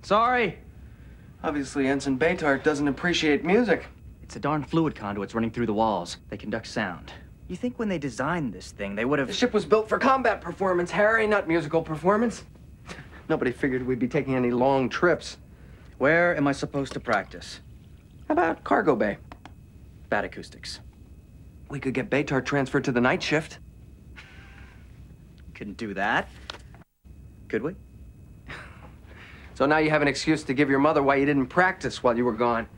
Sorry. Obviously, Ensign Baytart doesn't appreciate music. It's a darn fluid conduits running through the walls. They conduct sound. You think when they designed this thing, they would have... The ship was built for combat performance, Harry, not musical performance. Nobody figured we'd be taking any long trips. Where am I supposed to practice? How about cargo bay? Bad acoustics. We could get Baytart transferred to the night shift. Couldn't do that. Could we? So now you have an excuse to give your mother why you didn't practice while you were gone.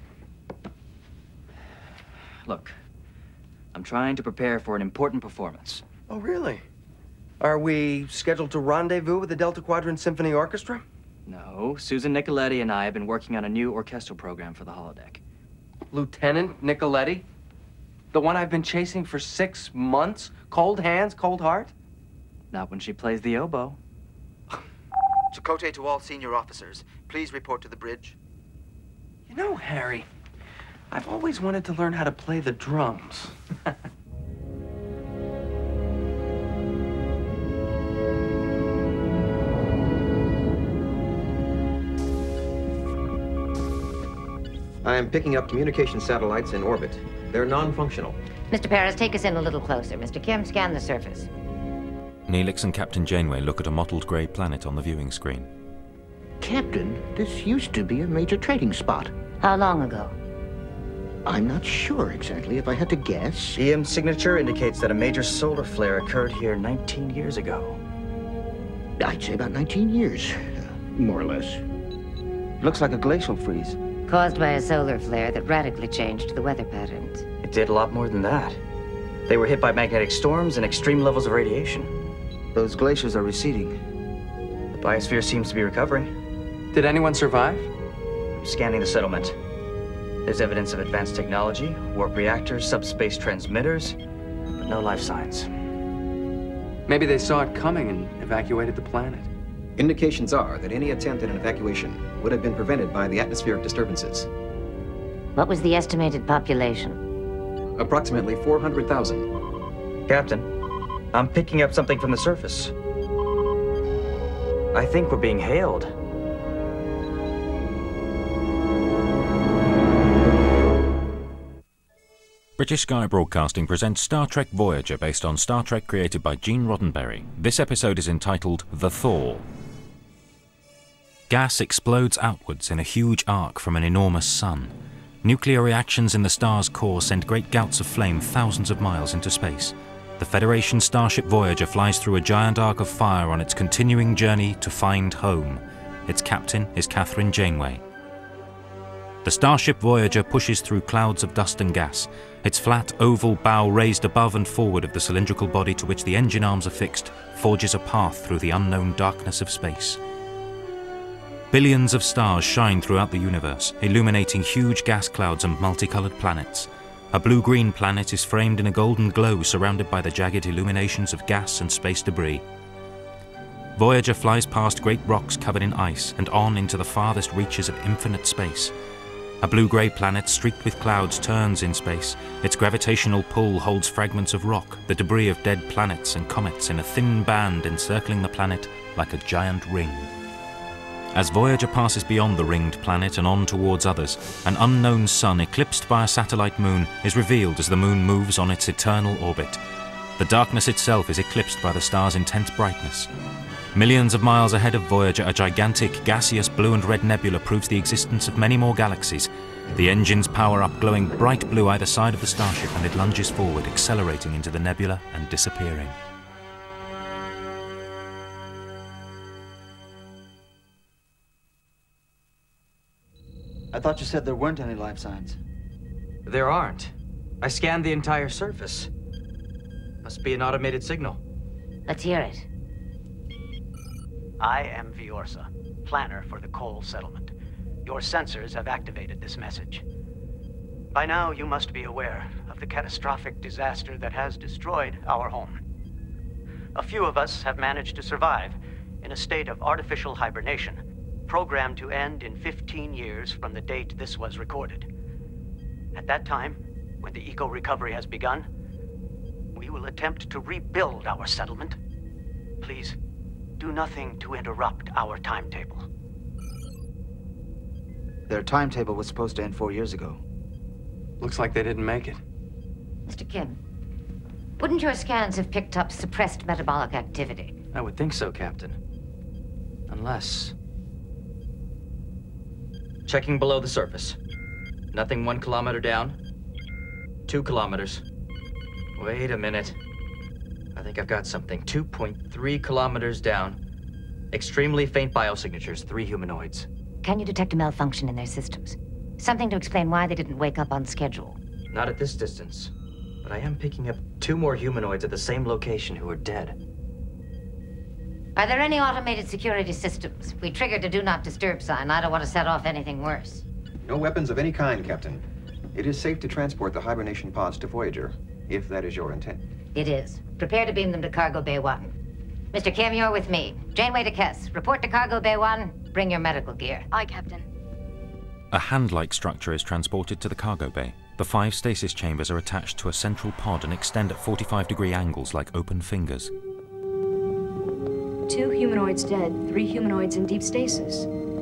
Look, I'm trying to prepare for an important performance. Oh, really? Are we scheduled to rendezvous with the Delta Quadrant Symphony Orchestra? No, Susan Nicoletti and I have been working on a new orchestral program for the holodeck. Lieutenant Nicoletti? The one I've been chasing for 6 months? Cold hands, cold heart? Not when she plays the oboe. Chakotay to all senior officers. Please report to the bridge. You know, Harry, I've always wanted to learn how to play the drums. I am picking up communication satellites in orbit. They're non-functional. Mr. Paris, take us in a little closer. Mr. Kim, scan the surface. Neelix and Captain Janeway look at a mottled grey planet on the viewing screen. Captain, this used to be a major trading spot. How long ago? I'm not sure exactly. If I had to guess... EM signature indicates that a major solar flare occurred here 19 years ago. I'd say about 19 years, more or less. Looks like a glacial freeze. Caused by a solar flare that radically changed the weather patterns. It did a lot more than that. They were hit by magnetic storms and extreme levels of radiation. Those glaciers are receding. The biosphere seems to be recovering. Did anyone survive? I'm scanning the settlement. There's evidence of advanced technology, warp reactors, subspace transmitters, but no life signs. Maybe they saw it coming and evacuated the planet. Indications are that any attempt at an evacuation would have been prevented by the atmospheric disturbances. What was the estimated population? Approximately 400,000. Captain, I'm picking up something from the surface. I think we're being hailed. British Sky Broadcasting presents Star Trek Voyager, based on Star Trek created by Gene Roddenberry. This episode is entitled The Thaw. Gas explodes outwards in a huge arc from an enormous sun. Nuclear reactions in the star's core send great gouts of flame thousands of miles into space. The Federation starship Voyager flies through a giant arc of fire on its continuing journey to find home. Its captain is Kathryn Janeway. The starship Voyager pushes through clouds of dust and gas, its flat oval bow raised above and forward of the cylindrical body to which the engine arms are fixed, forges a path through the unknown darkness of space. Billions of stars shine throughout the universe, illuminating huge gas clouds and multicolored planets. A blue-green planet is framed in a golden glow surrounded by the jagged illuminations of gas and space debris. Voyager flies past great rocks covered in ice and on into the farthest reaches of infinite space. A blue-grey planet streaked with clouds turns in space. Its gravitational pull holds fragments of rock, the debris of dead planets and comets, in a thin band encircling the planet like a giant ring. As Voyager passes beyond the ringed planet and on towards others, an unknown sun eclipsed by a satellite moon is revealed as the moon moves on its eternal orbit. The darkness itself is eclipsed by the star's intense brightness. Millions of miles ahead of Voyager, a gigantic, gaseous blue and red nebula proves the existence of many more galaxies. The engines power up, glowing bright blue either side of the starship, and it lunges forward, accelerating into the nebula and disappearing. I thought you said there weren't any life signs. There aren't. I scanned the entire surface. Must be an automated signal. Let's hear it. I am Viorsa, planner for the Cole settlement. Your sensors have activated this message. By now, you must be aware of the catastrophic disaster that has destroyed our home. A few of us have managed to survive in a state of artificial hibernation, programmed to end in 15 years from the date this was recorded. At that time, when the eco-recovery has begun, we will attempt to rebuild our settlement. Please, do nothing to interrupt our timetable. Their timetable was supposed to end 4 years ago. Looks like they didn't make it. Mr. Kim, wouldn't your scans have picked up suppressed metabolic activity? I would think so, Captain. Unless... Checking below the surface. Nothing 1 kilometer down. 2 kilometers. Wait a minute. I think I've got something. 2.3 kilometers down. Extremely faint biosignatures, 3 humanoids. Can you detect a malfunction in their systems? Something to explain why they didn't wake up on schedule. Not at this distance. But I am picking up 2 more humanoids at the same location who are dead. Are there any automated security systems? We triggered a do not disturb sign. I don't want to set off anything worse. No weapons of any kind, Captain. It is safe to transport the hibernation pods to Voyager, if that is your intent. It is. Prepare to beam them to Cargo Bay 1. Mr. Kim, you're with me. Janeway to Kess. Report to Cargo Bay 1. Bring your medical gear. Aye, Captain. A hand-like structure is transported to the cargo bay. The 5 stasis chambers are attached to a central pod and extend at 45-degree angles like open fingers. 2 humanoids dead, 3 humanoids in deep stasis.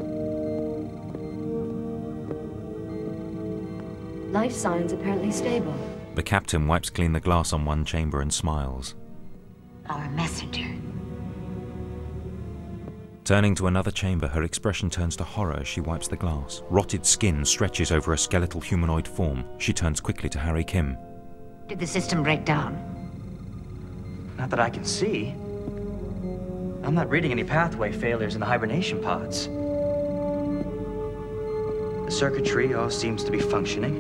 Life signs apparently stable. The captain wipes clean the glass on one chamber and smiles. Our messenger. Turning to another chamber, her expression turns to horror as she wipes the glass. Rotted skin stretches over a skeletal humanoid form. She turns quickly to Harry Kim. Did the system break down? Not that I can see. I'm not reading any pathway failures in the hibernation pods. The circuitry all seems to be functioning.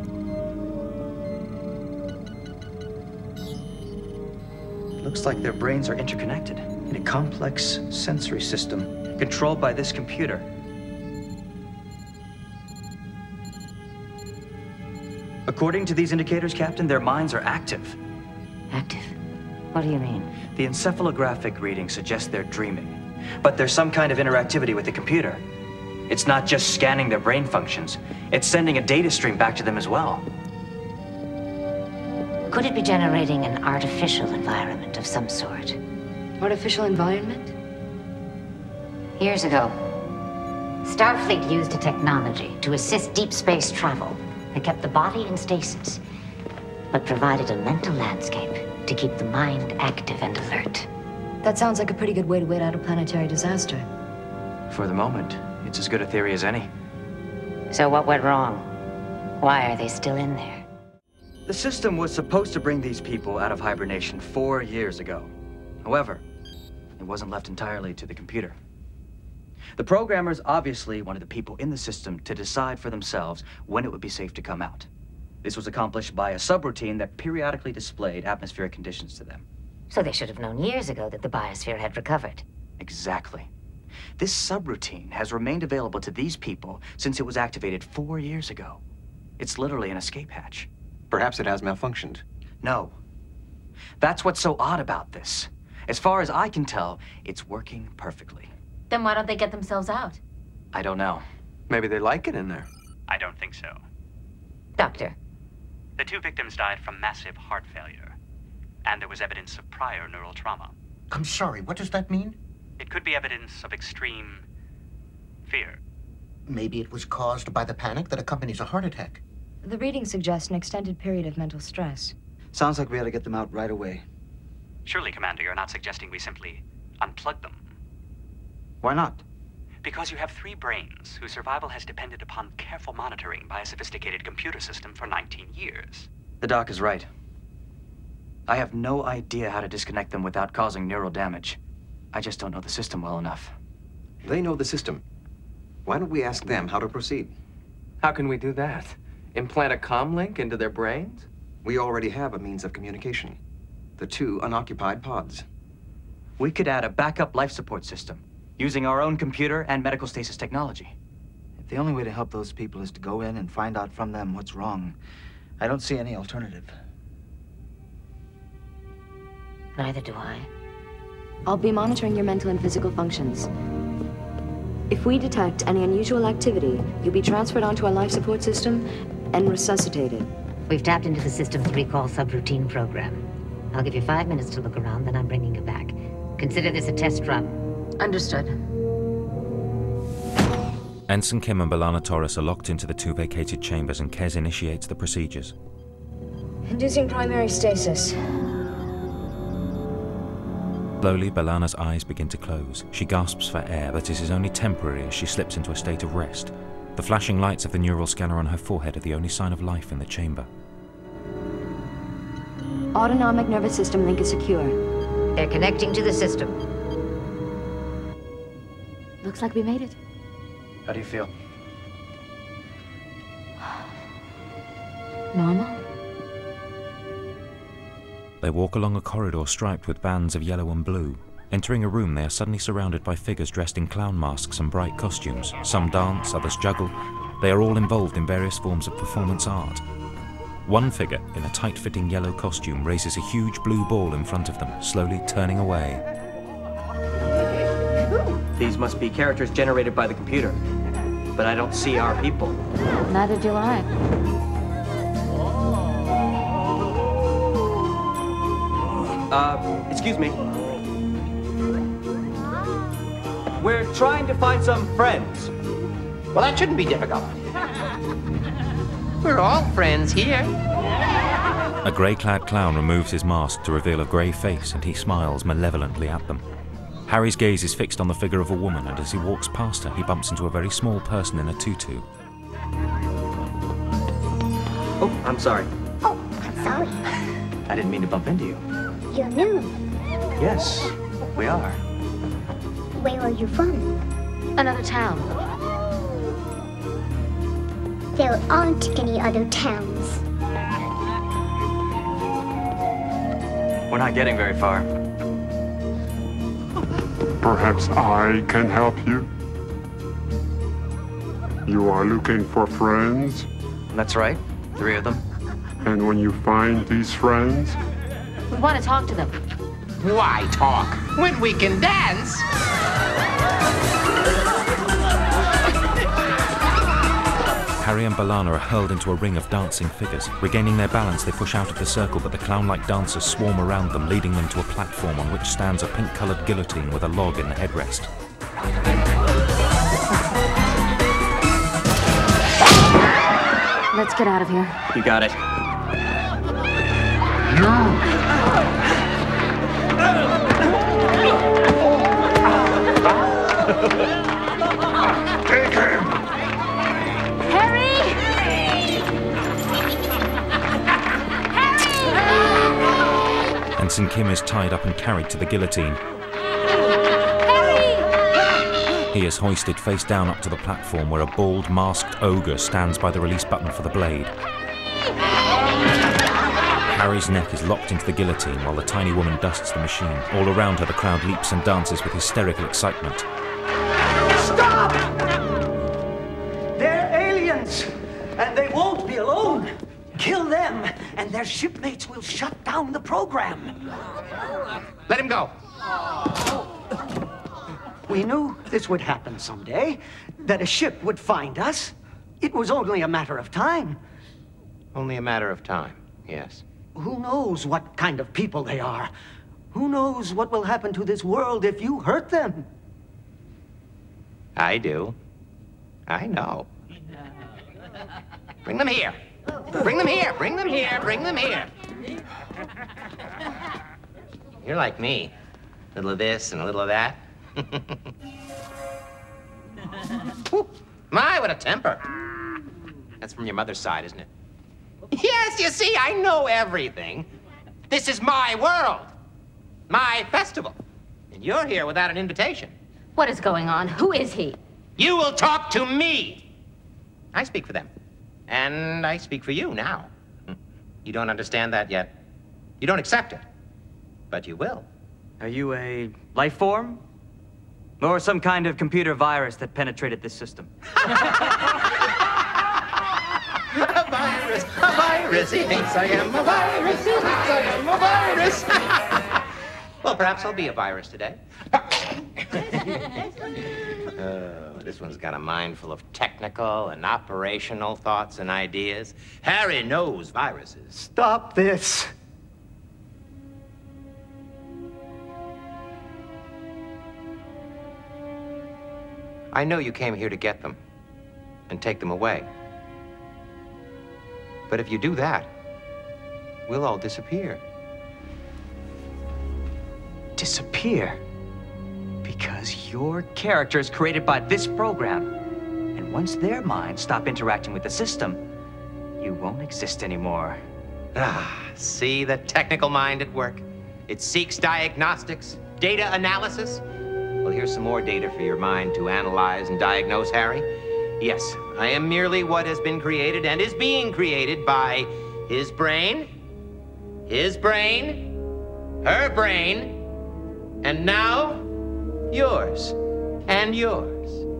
Looks like their brains are interconnected in a complex sensory system controlled by this computer. According to these indicators, Captain, their minds are active. Active? What do you mean? The encephalographic readings suggest they're dreaming, but there's some kind of interactivity with the computer. It's not just scanning their brain functions, it's sending a data stream back to them as well. Could it be generating an artificial environment of some sort? Artificial environment? Years ago, Starfleet used a technology to assist deep space travel that kept the body in stasis, but provided a mental landscape to keep the mind active and alert. That sounds like a pretty good way to wait out a planetary disaster. For the moment, it's as good a theory as any. So what went wrong? Why are they still in there? The system was supposed to bring these people out of hibernation 4 years ago. However, it wasn't left entirely to the computer. The programmers obviously wanted the people in the system to decide for themselves when it would be safe to come out. This was accomplished by a subroutine that periodically displayed atmospheric conditions to them. So they should have known years ago that the biosphere had recovered. Exactly. This subroutine has remained available to these people since it was activated 4 years ago. It's literally an escape hatch. Perhaps it has malfunctioned. No. That's what's so odd about this. As far as I can tell, it's working perfectly. Then why don't they get themselves out? I don't know. Maybe they like it in there. I don't think so. Doctor. The 2 victims died from massive heart failure, and there was evidence of prior neural trauma. I'm sorry, what does that mean? It could be evidence of extreme fear. Maybe it was caused by the panic that accompanies a heart attack. The readings suggest an extended period of mental stress. Sounds like we ought to get them out right away. Surely, Commander, you're not suggesting we simply unplug them. Why not? Because you have 3 brains whose survival has depended upon careful monitoring by a sophisticated computer system for 19 years. The doc is right. I have no idea how to disconnect them without causing neural damage. I just don't know the system well enough. They know the system. Why don't we ask them how to proceed? How can we do that? Implant a comm link into their brains? We already have a means of communication. The 2 unoccupied pods. We could add a backup life support system, using our own computer and medical stasis technology. If the only way to help those people is to go in and find out from them what's wrong, I don't see any alternative. Neither do I. I'll be monitoring your mental and physical functions. If we detect any unusual activity, you'll be transferred onto our life support system and resuscitated. We've tapped into the system's recall subroutine program. I'll give you 5 minutes to look around, then I'm bringing you back. Consider this a test run. Understood. Ensign Kim and B'Elanna Torres are locked into the 2 vacated chambers, and Kez initiates the procedures. Inducing primary stasis. Slowly, B'Elanna's eyes begin to close. She gasps for air, but it is only temporary as she slips into a state of rest. The flashing lights of the neural scanner on her forehead are the only sign of life in the chamber. Autonomic nervous system link is secure. They're connecting to the system. Looks like we made it. How do you feel? Normal? They walk along a corridor striped with bands of yellow and blue. Entering a room, they are suddenly surrounded by figures dressed in clown masks and bright costumes. Some dance, others juggle. They are all involved in various forms of performance art. One figure, in a tight-fitting yellow costume, raises a huge blue ball in front of them, slowly turning away. These must be characters generated by the computer. But I don't see our people. Neither do I. Excuse me. We're trying to find some friends. Well, that shouldn't be difficult. We're all friends here. A grey-clad clown removes his mask to reveal a grey face, and he smiles malevolently at them. Harry's gaze is fixed on the figure of a woman, and as he walks past her, he bumps into a very small person in a tutu. Oh, I'm sorry. Oh, I'm sorry. I didn't mean to bump into you. You're new. Yes, we are. Where are you from? Another town. There aren't any other towns. We're not getting very far. Perhaps I can help you? You are looking for friends? That's right. 3 of them. And when you find these friends? We want to talk to them. Why talk when we can dance? Harry and B'Elanna are hurled into a ring of dancing figures. Regaining their balance, they push out of the circle, but the clown-like dancers swarm around them, leading them to a platform on which stands a pink-coloured guillotine with a log in the headrest. Let's get out of here. You got it. Take him! Harry! Ensign Kim is tied up and carried to the guillotine. He is hoisted face down up to the platform where a bald, masked ogre stands by the release button for the blade. Harry's neck is locked into the guillotine while the tiny woman dusts the machine. All around her, the crowd leaps and dances with hysterical excitement. Stop! They're aliens, and they won't be alone. Kill them, and their shipmates will shut down the program. Let him go. We knew this would happen someday, that a ship would find us. It was only a matter of time. Only a matter of time, yes. Who knows what kind of people they are? Who knows what will happen to this world if you hurt them? I do. I know. Bring them here. Bring them here. Bring them here. Bring them here. You're like me. A little of this and a little of that. My, what a temper. That's from your mother's side, isn't it? Yes, you see, I know everything. This is my world. My festival. And you're here without an invitation. What is going on? Who is he? You will talk to me. I speak for them. And I speak for you now. You don't understand that yet. You don't accept it. But you will. Are you a life form? Or some kind of computer virus that penetrated this system? A virus, a virus. He thinks I am a virus. He thinks I am a virus. Well, perhaps I'll be a virus today. This one's got a mind full of technical and operational thoughts and ideas. Harry knows viruses. Stop this. I know you came here to get them. and take them away. But if you do that, we'll all disappear. Disappear? Because your character is created by this program. And once their minds stop interacting with the system, you won't exist anymore. Ah, see the technical mind at work? It seeks diagnostics, data analysis. Well, here's some more data for your mind to analyze and diagnose, Harry. Yes, I am merely what has been created and is being created by his brain, her brain, and now yours and yours.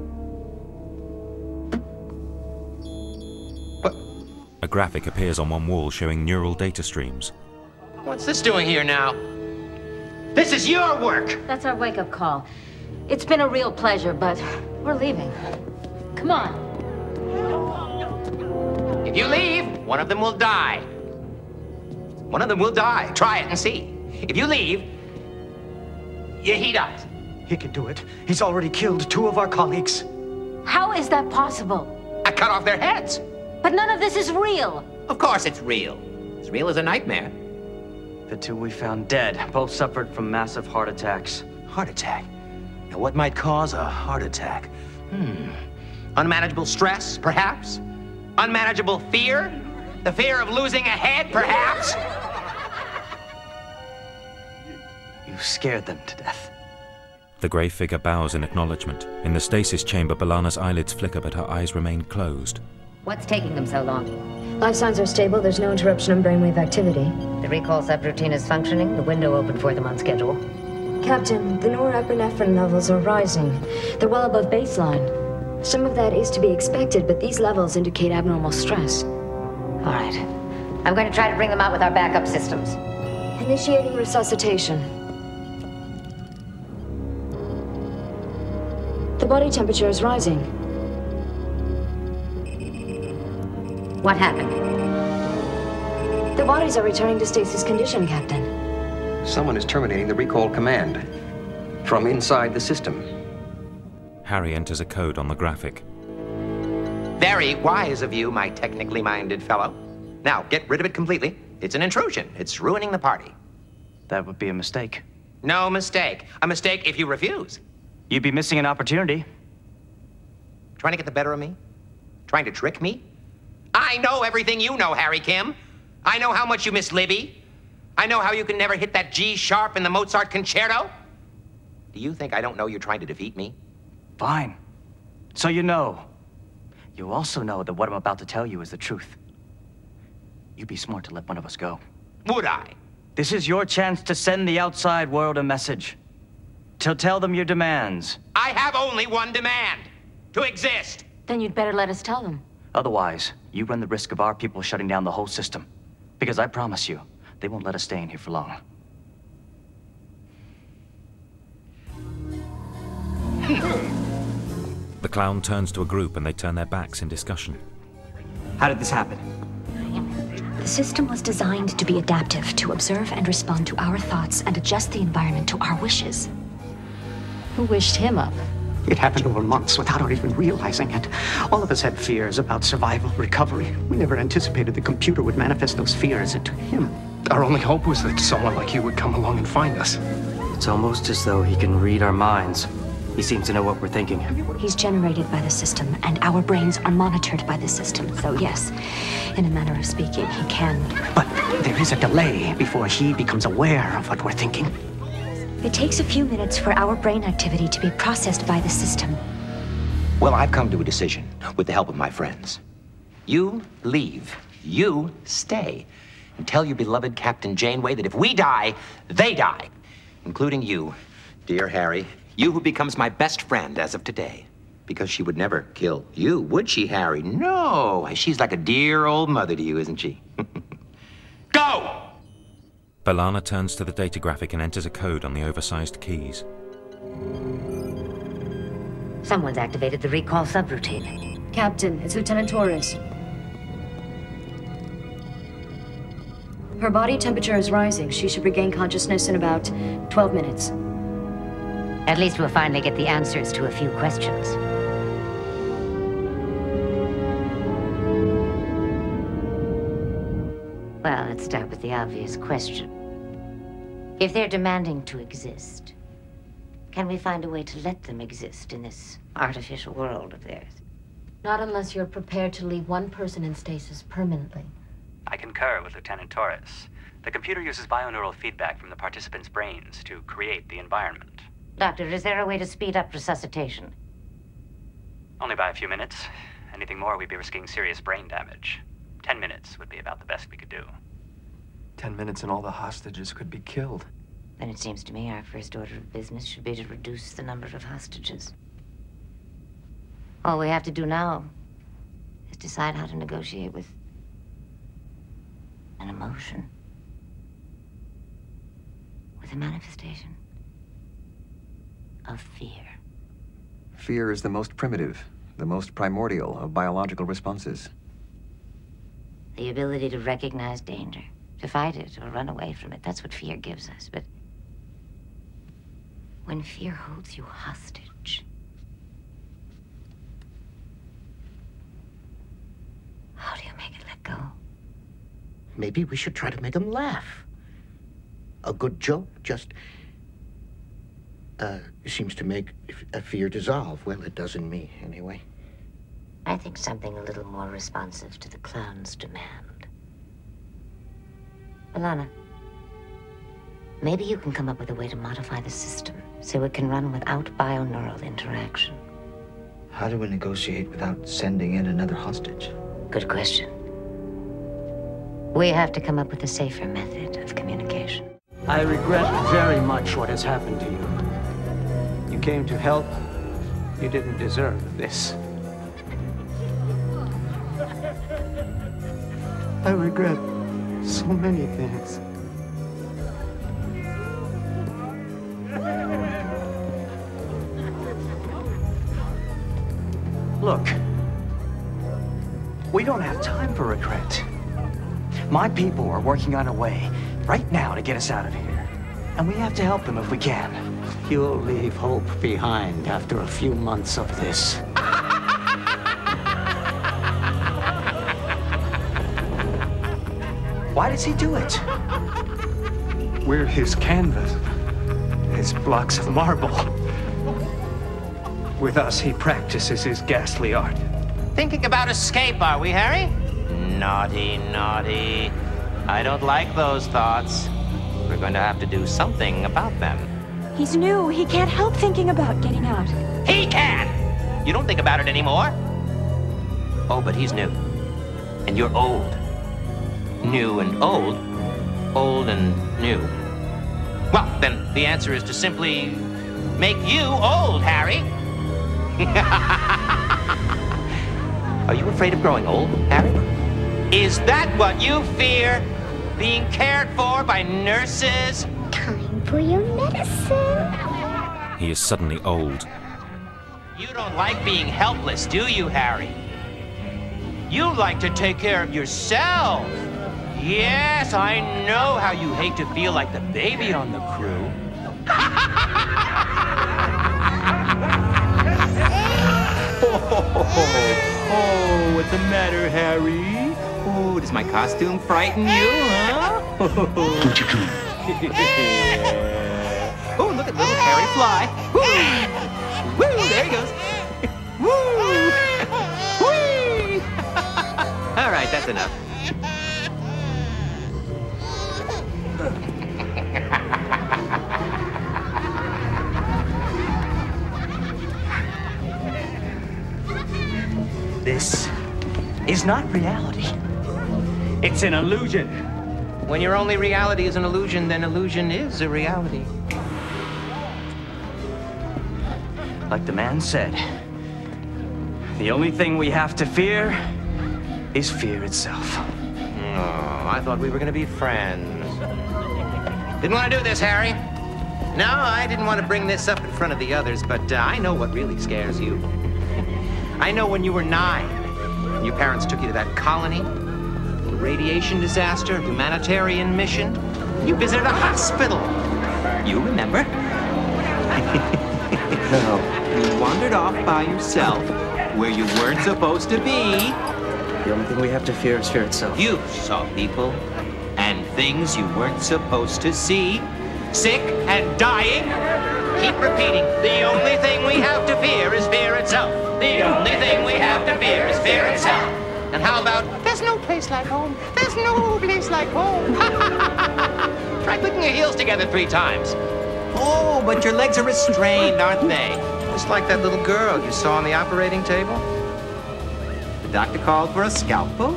A graphic appears on one wall showing neural data streams. What's this doing here now? This is your work! That's our wake-up call. It's been a real pleasure, but we're leaving. Come on. If you leave, one of them will die. One of them will die. Try it and see. If you leave, he dies. He can do it. He's already killed 2 of our colleagues. How is that possible? I cut off their heads. But none of this is real. Of course it's real. As real as a nightmare. The 2 we found dead both suffered from massive heart attacks. Heart attack? Now what might cause a heart attack? Unmanageable stress, perhaps? Unmanageable fear? The fear of losing a head, perhaps? You scared them to death. The grey figure bows in acknowledgement. In the stasis chamber, B'Elanna's eyelids flicker, but her eyes remain closed. What's taking them so long? Life signs are stable. There's no interruption in brainwave activity. The recall subroutine is functioning. The window opened for them on schedule. Captain, the norepinephrine levels are rising. They're well above baseline. Some of that is to be expected, but these levels indicate abnormal stress. All right. I'm going to try to bring them out with our backup systems. Initiating resuscitation. The body temperature is rising. What happened? The bodies are returning to stasis condition, Captain. Someone is terminating the recall command from inside the system. Harry enters a code on the graphic. Very wise of you, my technically minded fellow. Now, get rid of it completely. It's an intrusion. It's ruining the party. That would be a mistake. No mistake. A mistake if you refuse. You'd be missing an opportunity. Trying to get the better of me? Trying to trick me? I know everything you know, Harry Kim. I know how much you miss Libby. I know how you can never hit that G sharp in the Mozart concerto. Do you think I don't know you're trying to defeat me? Fine. So you know. You also know that what I'm about to tell you is the truth. You'd be smart to let one of us go. Would I? This is your chance to send the outside world a message. To tell them your demands. I have only one demand. To exist. Then you'd better let us tell them. Otherwise, you run the risk of our people shutting down the whole system. Because I promise you, they won't let us stay in here for long. The clown turns to a group and they turn their backs in discussion. How did this happen? The system was designed to be adaptive, to observe and respond to our thoughts and adjust the environment to our wishes. Who wished him up? It happened over months without our even realizing it. All of us had fears about survival, recovery. We never anticipated the computer would manifest those fears into him. Our only hope was that someone like you would come along and find us. It's almost as though he can read our minds. He seems to know what we're thinking. He's generated by the system, and our brains are monitored by the system. So yes, in a manner of speaking, he can. But there is a delay before he becomes aware of what we're thinking. It takes a few minutes for our brain activity to be processed by the system. Well, I've come to a decision with the help of my friends. You leave. You stay. And tell your beloved Captain Janeway that if we die, they die. Including you, dear Harry. You who becomes my best friend as of today. Because she would never kill you, would she, Harry? No. She's like a dear old mother to you, isn't she? Go! B'Elanna turns to the data graphic and enters a code on the oversized keys. Someone's activated the recall subroutine. Captain, it's Lieutenant Torres. Her body temperature is rising. She should regain consciousness in about 12 minutes. At least we'll finally get the answers to a few questions. Well, let's start with the obvious question. If they're demanding to exist, can we find a way to let them exist in this artificial world of theirs? Not unless you're prepared to leave one person in stasis permanently. I concur with Lieutenant Torres. The computer uses bioneural feedback from the participants' brains to create the environment. Doctor, is there a way to speed up resuscitation? Only by a few minutes. Anything more, we'd be risking serious brain damage. 10 minutes would be about the best we could do. 10 minutes and all the hostages could be killed. Then it seems to me our first order of business should be to reduce the number of hostages. All we have to do now is decide how to negotiate with an emotion. With a manifestation of fear. Fear is the most primitive, the most primordial of biological responses. The ability to recognize danger, to fight it or run away from it, that's what fear gives us. But when fear holds you hostage, how do you make it let go? Maybe we should try to make him laugh. A good joke just seems to make a fear dissolve. Well, it does in me, anyway. I think something a little more responsive to the clown's demand. Alana, maybe you can come up with a way to modify the system so it can run without bioneural interaction. How do we negotiate without sending in another hostage? Good question. We have to come up with a safer method of communication. I regret very much what has happened to you. You came to help. You didn't deserve this. I regret so many things. Look, we don't have time for regret. My people are working on a way right now to get us out of here. And we have to help them if we can. You'll leave hope behind after a few months of this. Why does he do it? We're his canvas, his blocks of marble. With us, he practices his ghastly art. Thinking about escape, are we, Harry? Naughty, naughty. I don't like those thoughts. We're going to have to do something about them. He's new. He can't help thinking about getting out. He can! You don't think about it anymore. Oh, but he's new. And you're old. New and old. Old and new. Well, then the answer is to simply make you old, Harry. Are you afraid of growing old, Harry? Is that what you fear? Being cared for by nurses? Time for your medicine. He is suddenly old. You don't like being helpless, do you, Harry? You like to take care of yourself. Yes, I know how you hate to feel like the baby on the crew. Oh, what's the matter, Harry? Oh, does my costume frighten you, huh? Oh, look at little Harry fly. Woo! Woo, there he goes. Woo! Whee! All right, that's enough. This is not reality. It's an illusion. When your only reality is an illusion, then illusion is a reality. Like the man said, the only thing we have to fear is fear itself. Oh, I thought we were going to be friends. Didn't want to do this, Harry. No, I didn't want to bring this up in front of the others, but I know what really scares you. I know when you were 9, and your parents took you to that colony, a radiation disaster, humanitarian mission. You visited a hospital. You remember? No. You wandered off by yourself, where you weren't supposed to be. The only thing we have to fear is fear itself. You saw people. things you weren't supposed to see, sick and dying. Keep repeating, the only thing we have to fear is fear itself. The only thing we have to fear is fear itself. And how about, there's no place like home, there's no place like home. Try clicking your heels together 3 times. Oh, but your legs are restrained, aren't they? Just like that little girl you saw on the operating table. The doctor called for a scalpel.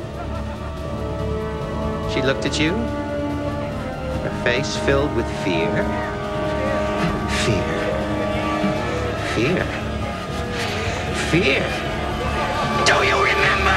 She looked at you, her face filled with fear. Fear. Fear. Fear. Do you remember?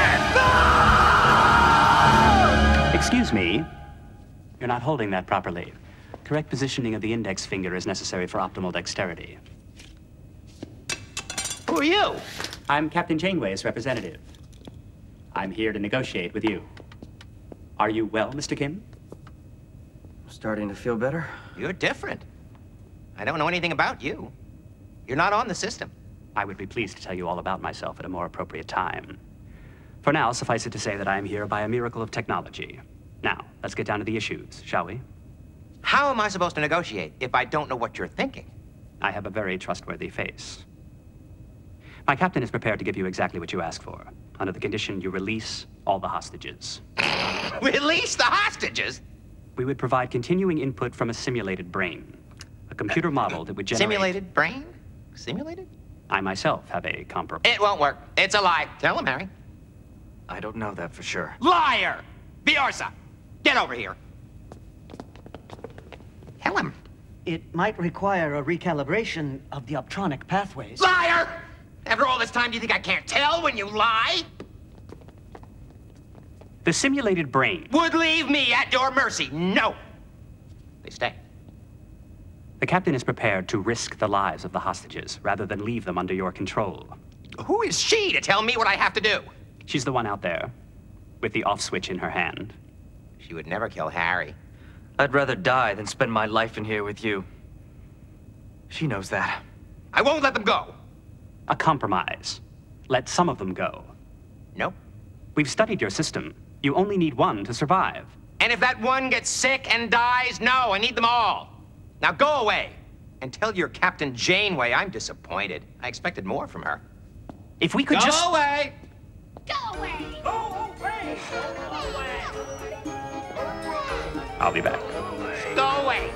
Excuse me. You're not holding that properly. Correct positioning of the index finger is necessary for optimal dexterity. Who are you? I'm Captain Janeway's representative. I'm here to negotiate with you. Are you well, Mr. Kim? Starting to feel better? You're different. I don't know anything about you. You're not on the system. I would be pleased to tell you all about myself at a more appropriate time. For now, suffice it to say that I am here by a miracle of technology. Now, let's get down to the issues, shall we? How am I supposed to negotiate if I don't know what you're thinking? I have a very trustworthy face. My captain is prepared to give you exactly what you ask for, under the condition you release all the hostages. Release the hostages? We would provide continuing input from a simulated brain, a computer model that would generate... Simulated brain? Simulated? I myself have a comparable... It won't work. It's a lie. Tell him, Harry. I don't know that for sure. Liar! Viorsa, get over here. Tell him. It might require a recalibration of the optronic pathways. Liar! After all this time, do you think I can't tell when you lie? The simulated brain would leave me at your mercy. No. They stay. The captain is prepared to risk the lives of the hostages rather than leave them under your control. Who is she to tell me what I have to do? She's the one out there, with the off switch in her hand. She would never kill Harry. I'd rather die than spend my life in here with you. She knows that. I won't let them go. A compromise. Let some of them go. Nope. We've studied your system. You only need one to survive. And if that one gets sick and dies, no, I need them all. Now go away and tell your Captain Janeway I'm disappointed. I expected more from her. If we could just... Go away! Go away! Go away! Go away! I'll be back. Go away!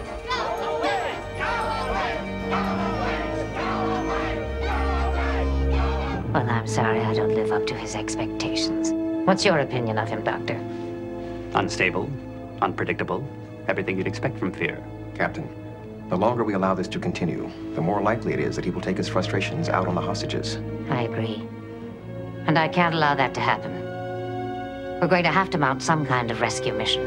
Well, I'm sorry I don't live up to his expectations. What's your opinion of him, Doctor? Unstable, unpredictable, everything you'd expect from fear. Captain, the longer we allow this to continue, the more likely it is that he will take his frustrations out on the hostages. I agree. And I can't allow that to happen. We're going to have to mount some kind of rescue mission.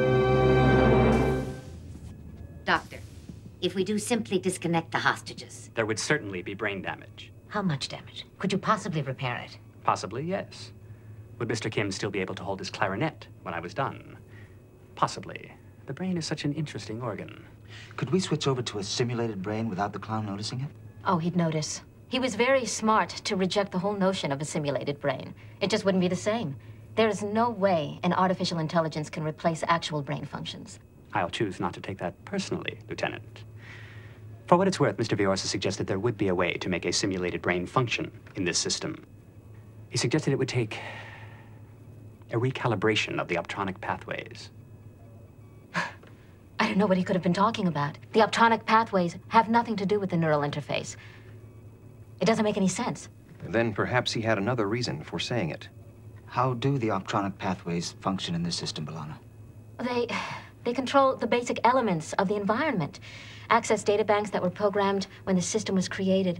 Doctor, if we do simply disconnect the hostages... There would certainly be brain damage. How much damage? Could you possibly repair it? Possibly, yes. Would Mr. Kim still be able to hold his clarinet when I was done? Possibly. The brain is such an interesting organ. Could we switch over to a simulated brain without the clown noticing it? Oh, he'd notice. He was very smart to reject the whole notion of a simulated brain. It just wouldn't be the same. There is no way an artificial intelligence can replace actual brain functions. I'll choose not to take that personally, Lieutenant. For what it's worth, Mr. Viorsa suggested there would be a way to make a simulated brain function in this system. He suggested it would take a recalibration of the optronic pathways. I don't know what he could have been talking about. The optronic pathways have nothing to do with the neural interface. It doesn't make any sense. Then perhaps he had another reason for saying it. How do the optronic pathways function in this system, B'Elanna? They control the basic elements of the environment. Access databanks that were programmed when the system was created.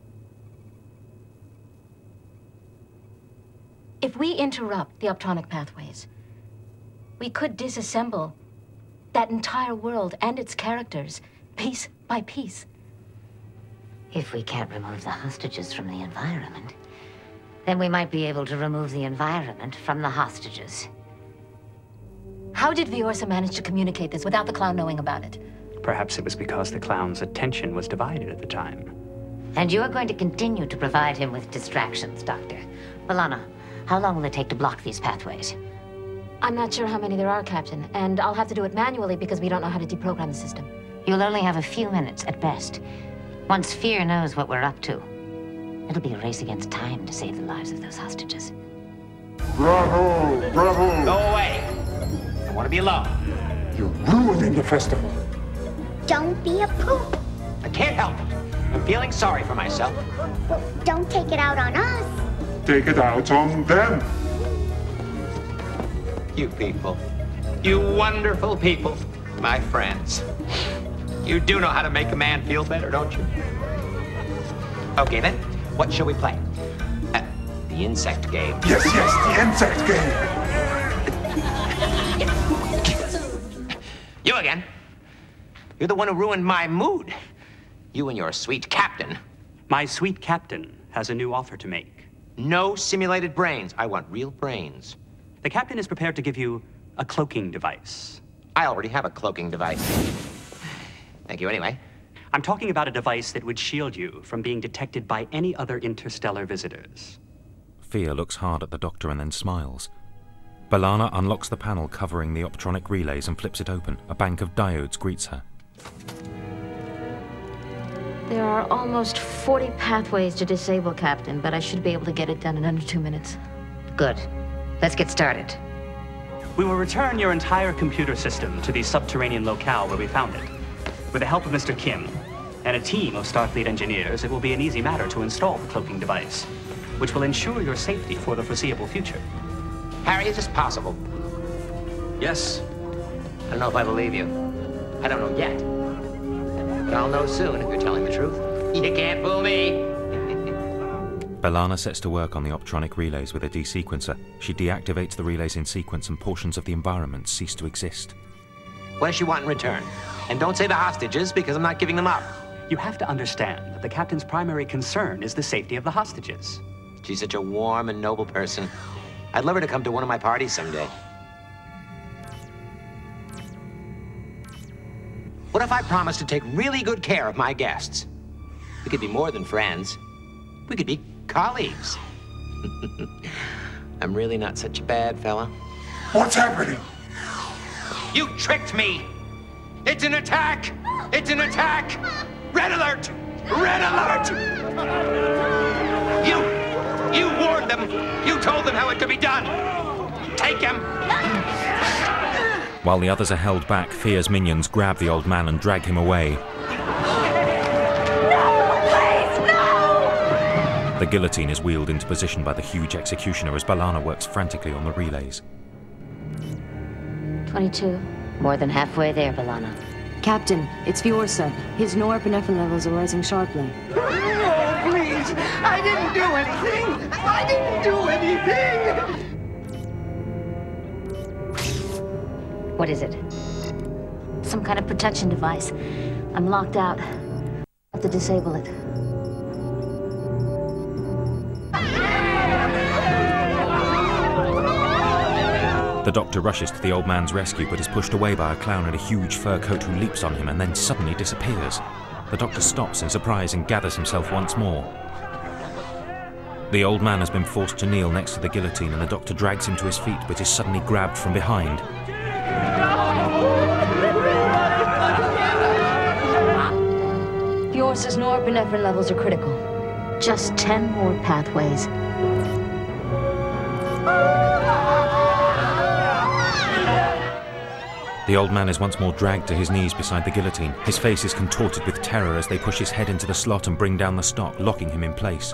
If we interrupt the optronic pathways, we could disassemble that entire world and its characters, piece by piece. If we can't remove the hostages from the environment, then we might be able to remove the environment from the hostages. How did Viorsa manage to communicate this without the clown knowing about it? Perhaps it was because the clown's attention was divided at the time. And you are going to continue to provide him with distractions, Doctor. B'Elanna, how long will it take to block these pathways? I'm not sure how many there are, Captain, and I'll have to do it manually because we don't know how to deprogram the system. You'll only have a few minutes at best. Once Fear knows what we're up to, it'll be a race against time to save the lives of those hostages. Bravo! Bravo! Go away. I want to be alone. You're ruining the festival. Don't be a poop. I can't help it. I'm feeling sorry for myself. Well, don't take it out on us. Take it out on them. You people. You wonderful people. My friends. You do know how to make a man feel better, don't you? Okay, then. What shall we play? The insect game. Yes, the insect game. You again. You're the one who ruined my mood. You and your sweet captain. My sweet captain has a new offer to make. No simulated brains. I want real brains. The captain is prepared to give you a cloaking device. I already have a cloaking device. Thank you anyway. I'm talking about a device that would shield you from being detected by any other interstellar visitors. Fear looks hard at the doctor and then smiles. B'Elanna unlocks the panel covering the optronic relays and flips it open. A bank of diodes greets her. There are almost 40 pathways to disable, Captain, but I should be able to get it done in under 2 minutes. Good. Let's get started. We will return your entire computer system to the subterranean locale where we found it. With the help of Mr. Kim and a team of Starfleet engineers, it will be an easy matter to install the cloaking device, which will ensure your safety for the foreseeable future. Harry, is this possible? Yes. I don't know if I believe you. I don't know yet. But I'll know soon if you're telling the truth. You can't fool me. B'Elanna sets to work on the optronic relays with a desequencer. She deactivates the relays in sequence and portions of the environment cease to exist. What does she want in return? And don't say the hostages, because I'm not giving them up. You have to understand that the captain's primary concern is the safety of the hostages. She's such a warm and noble person. I'd love her to come to one of my parties someday. What if I promised to take really good care of my guests? We could be more than friends. We could be colleagues. I'm really not such a bad fella. What's happening? You tricked me! It's an attack! It's an attack! Red alert! Red alert! You warned them! You told them how it could be done! Take him! While the others are held back, Fear's minions grab the old man and drag him away. No, please, no! The guillotine is wheeled into position by the huge executioner as B'Elanna works frantically on the relays. 22. More than halfway there, B'Elanna. Captain, it's Viorsa. His norepinephrine levels are rising sharply. Oh, please! I didn't do anything! I didn't do anything! What is it? Some kind of protection device. I'm locked out. I have to disable it. The doctor rushes to the old man's rescue but is pushed away by a clown in a huge fur coat who leaps on him and then suddenly disappears. The doctor stops in surprise and gathers himself once more. The old man has been forced to kneel next to the guillotine and the doctor drags him to his feet but is suddenly grabbed from behind. Viorsa's norepinephrine levels are critical. Just 10 more pathways. The old man is once more dragged to his knees beside the guillotine. His face is contorted with terror as they push his head into the slot and bring down the stock, locking him in place.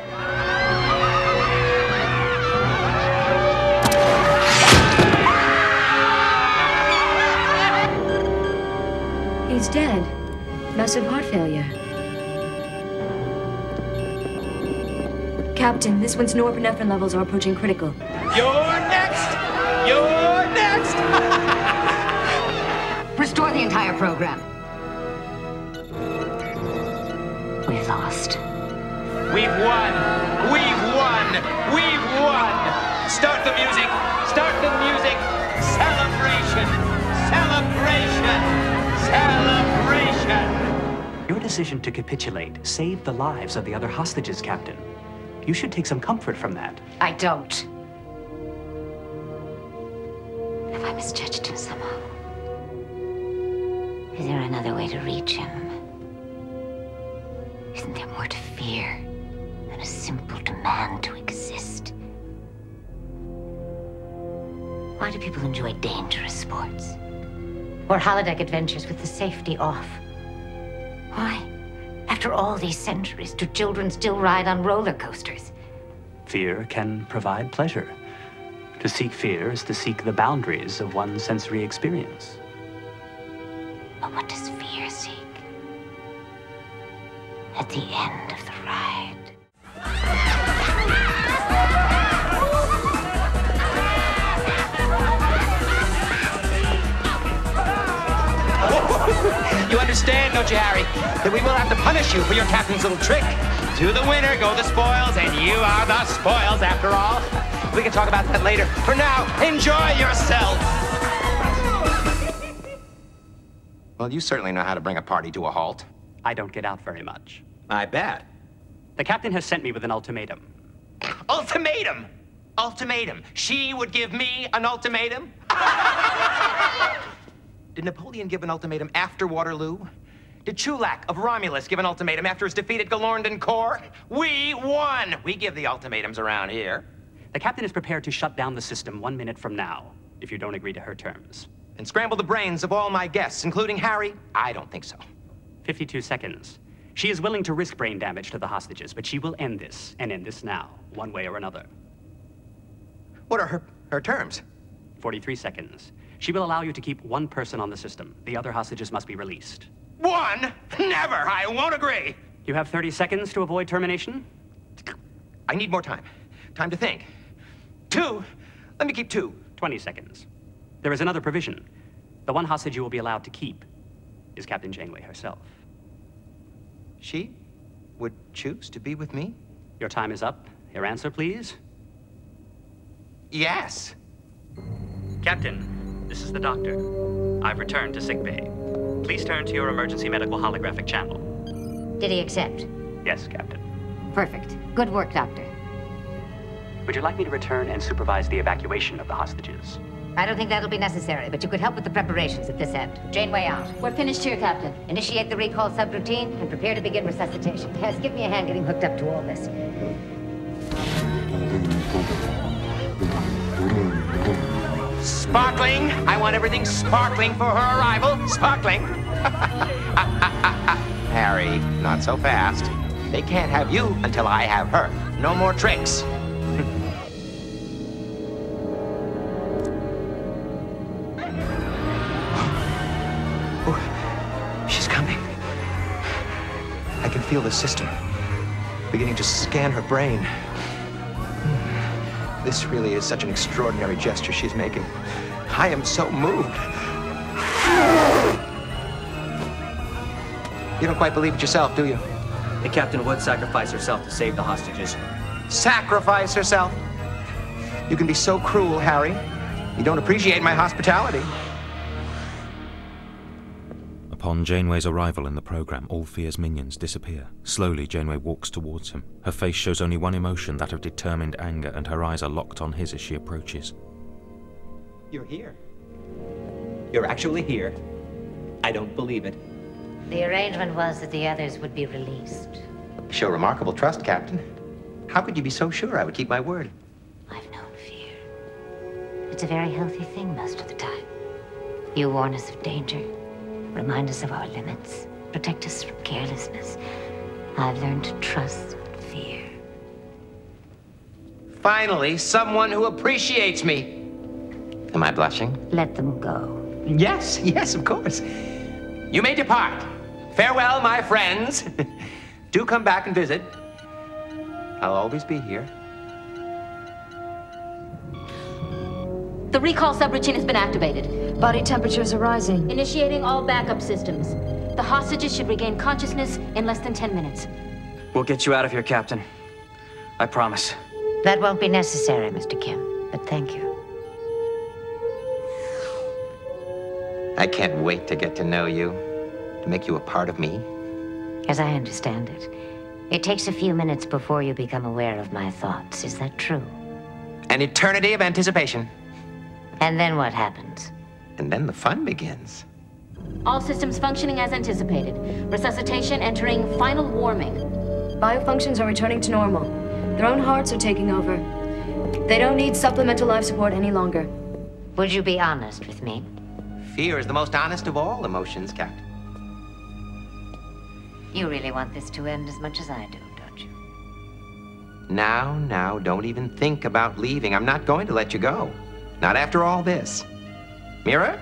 He's dead. Massive heart failure. Captain, this one's norepinephrine levels are approaching critical. You're next! You're next! Restore the entire program. We lost. We've won! We've won! We've won! Start the music! Start the music! Celebration! Celebration! Celebration! Your decision to capitulate saved the lives of the other hostages, Captain. You should take some comfort from that. I don't. Have I misjudged him somehow? Is there another way to reach him? Isn't there more to fear than a simple demand to exist? Why do people enjoy dangerous sports? Or holodeck adventures with the safety off? Why, after all these centuries, do children still ride on roller coasters? Fear can provide pleasure. To seek fear is to seek the boundaries of one's sensory experience. But what does fear seek? At the end of the ride. You understand, don't you, Harry, that we will have to punish you for your captain's little trick? To the winner go the spoils, and you are the spoils after all. We can talk about that later. For now, enjoy yourself. Well, you certainly know how to bring a party to a halt. I don't get out very much. I bet. The captain has sent me with an ultimatum. Ultimatum? Ultimatum. She would give me an ultimatum? Did Napoleon give an ultimatum after Waterloo? Did Chulak of Romulus give an ultimatum after his defeat at Galorndon Corps? We won! We give the ultimatums around here. The captain is prepared to shut down the system 1 minute from now, if you don't agree to her terms. And scramble the brains of all my guests, including Harry? I don't think so. 52 seconds. She is willing to risk brain damage to the hostages, but she will end this, and end this now, one way or another. What are her terms? 43 seconds. She will allow you to keep one person on the system. The other hostages must be released. One? Never! I won't agree! You have 30 seconds to avoid termination? I need more time. Time to think. 2? Let me keep 2. 20 seconds. There is another provision. The one hostage you will be allowed to keep is Captain Janeway herself. She would choose to be with me? Your time is up. Your answer, please? Yes. Captain, this is the doctor. I've returned to sickbay. Please turn to your emergency medical holographic channel. Did he accept? Yes, Captain. Perfect. Good work, Doctor. Would you like me to return and supervise the evacuation of the hostages? I don't think that'll be necessary, but you could help with the preparations at this end. Janeway out. We're finished here, Captain. Initiate the recall subroutine and prepare to begin resuscitation. Yes, give me a hand getting hooked up to all this. Sparkling! I want everything sparkling for her arrival. Sparkling! Harry, not so fast. They can't have you until I have her. No more tricks. She's coming. I can feel the system beginning to scan her brain. This really is such an extraordinary gesture she's making. I am so moved. You don't quite believe it yourself, do you? The captain would sacrifice herself to save the hostages. Sacrifice herself? You can be so cruel, Harry. You don't appreciate my hospitality. Upon Janeway's arrival in the program, all Fear's minions disappear. Slowly, Janeway walks towards him. Her face shows only one emotion, that of determined anger, and her eyes are locked on his as she approaches. You're here. You're actually here. I don't believe it. The arrangement was that the others would be released. Show remarkable trust, Captain. How could you be so sure I would keep my word? I've known fear. It's a very healthy thing most of the time. You warn us of danger, remind us of our limits, protect us from carelessness. I've learned to trust fear. Finally, someone who appreciates me. Am I blushing? Let them go. Yes, yes, of course. You may depart. Farewell, my friends. Do come back and visit. I'll always be here. The recall subroutine has been activated. Body temperatures are rising. Initiating all backup systems. The hostages should regain consciousness in less than 10 minutes. We'll get you out of here, Captain. I promise. That won't be necessary, Mr. Kim, but thank you. I can't wait to get to know you, to make you a part of me. As I understand it, it takes a few minutes before you become aware of my thoughts. Is that true? An eternity of anticipation. And then what happens? And then the fun begins. All systems functioning as anticipated. Resuscitation entering final warming. Biofunctions are returning to normal. Their own hearts are taking over. They don't need supplemental life support any longer. Would you be honest with me? Fear is the most honest of all emotions, Captain. You really want this to end as much as I do, don't you? Now, don't even think about leaving. I'm not going to let you go. Not after all this. Mira?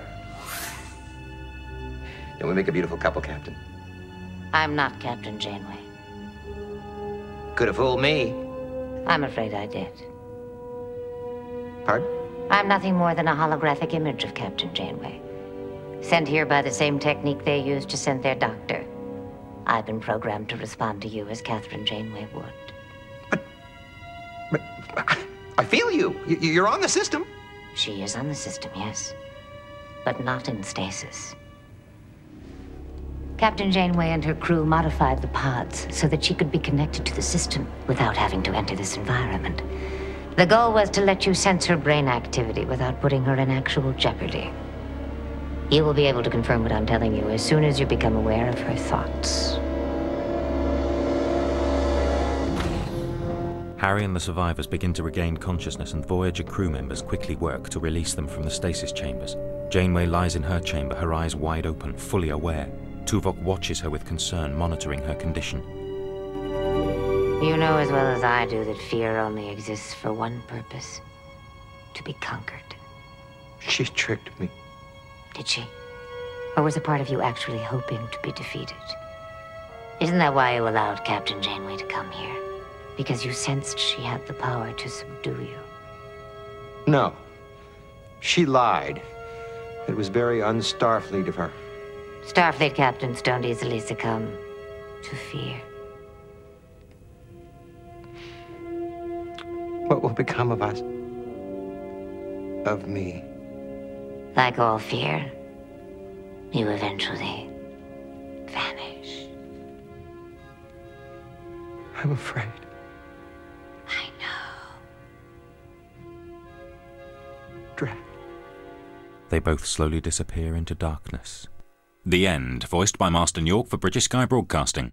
Don't we make a beautiful couple, Captain? I'm not Captain Janeway. Could have fooled me. I'm afraid I did. Pardon? I'm nothing more than a holographic image of Captain Janeway. Sent here by the same technique they used to send their doctor. I've been programmed to respond to you as Catherine Janeway would. But I feel you. You're on the system. She is on the system, yes. But not in stasis. Captain Janeway and her crew modified the pods so that she could be connected to the system without having to enter this environment. The goal was to let you sense her brain activity without putting her in actual jeopardy. You will be able to confirm what I'm telling you as soon as you become aware of her thoughts. Harry and the survivors begin to regain consciousness, and Voyager crew members quickly work to release them from the stasis chambers. Janeway lies in her chamber, her eyes wide open, fully aware. Tuvok watches her with concern, monitoring her condition. You know as well as I do that fear only exists for one purpose: to be conquered. She tricked me. Did she? Or was a part of you actually hoping to be defeated? Isn't that why you allowed Captain Janeway to come here? Because you sensed she had the power to subdue you? No. She lied. It was very un-Starfleet of her. Starfleet captains don't easily succumb to fear. What will become of us? Of me? Like all fear, you eventually vanish. I'm afraid. I know. Drac. They both slowly disappear into darkness. The End, voiced by Marston York for British Sky Broadcasting.